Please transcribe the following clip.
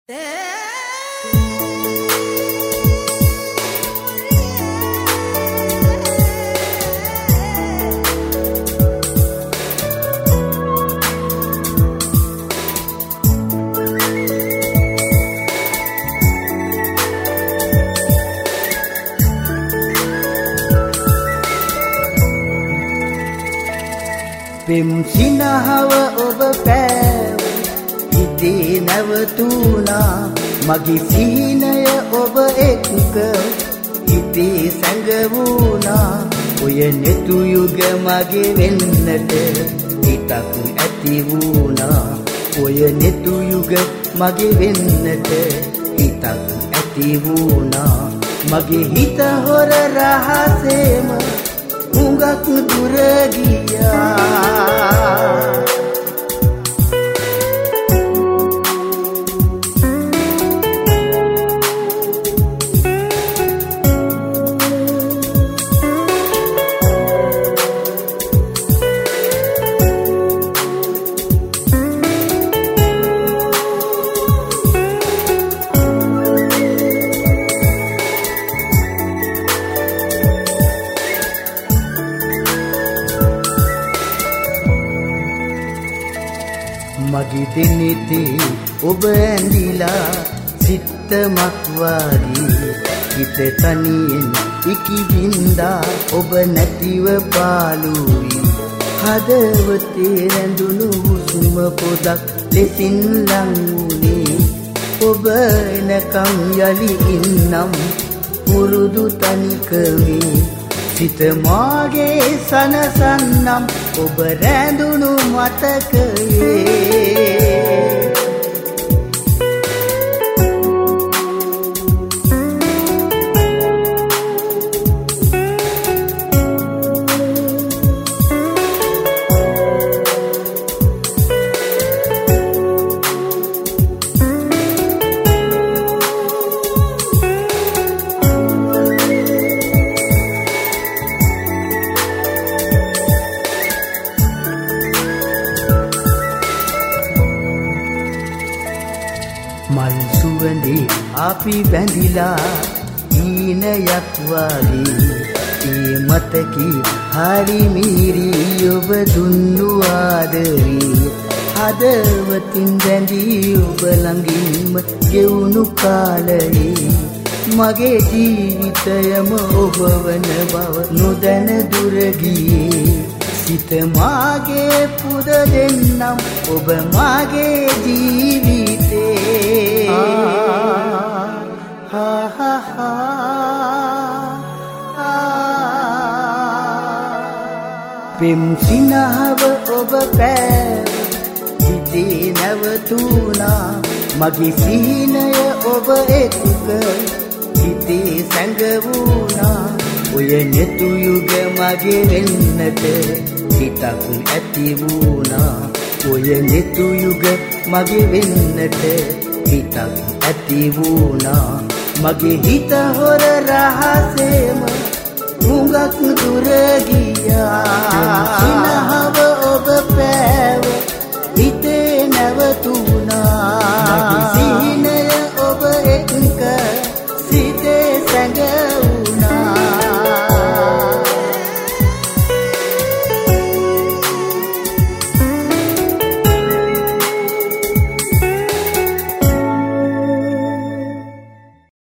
පෙම් සිනහව ඔබ පෑව හිතේ නැවතුණා මගේ සිහිනය ඔබ එක්ක හිතේ සැඟවුණා ඔය නෙතු යුග මගේ වෙන්නට හිතක් ඇති වුණා ඔය නෙතු යුග මගේ වෙන්නට හිතක් ඇති වුණා මගේ හිත හොර රහසේම හුඟක් දුර ගියා මගේ දෙනෙතේ ඔබ ඇඳිලා සිත්තමක් වාගේ හිත තනියෙන් ඉකිබින්දා ඔබ නැතිව පාළුයි හදවතේ රැඳුණු හුස්ම පොදක් ලෙසින් ලං වුණේ ඔබ එනකම් යලි ඉන්නම් පුරුදු තනිකමේ සිත මාගේ සනසන්නම් ඔබ රැඳුණු මතකයේ මල් සුවඳේ අපි බැඳිලා ඊනයක් වාගේ ඒ මතකී හරි මිරි ඔබ දුන්නු ආදරේ හදවතින් බැඳී ඔබ ළඟින්ම ගෙවුණු කාලයේ මගේ ජීවිතයම ඔබ වන බව නොදැන දුර ගියේ සිත මාගේ පුද දෙන්නම් ඔබ මාගේ ජීවිතේ පෙම් සිනහව ඔබ පෑව හිතේ නැවතුණා මගේ සිහිනය ඔබ එක්ක හිතේ සැඟවුණා ඔය නෙතු යුග මගේ වෙන්නට හිතක් ඇති වුණා ඔය නෙතු යුග මගේ වෙන්නට හිතක් ඇති වුණා මගේ හිත හොර රහසේම හුඟක් දුර ගියා සිනහව ඔබ පෑව හිතේ නැවතුණා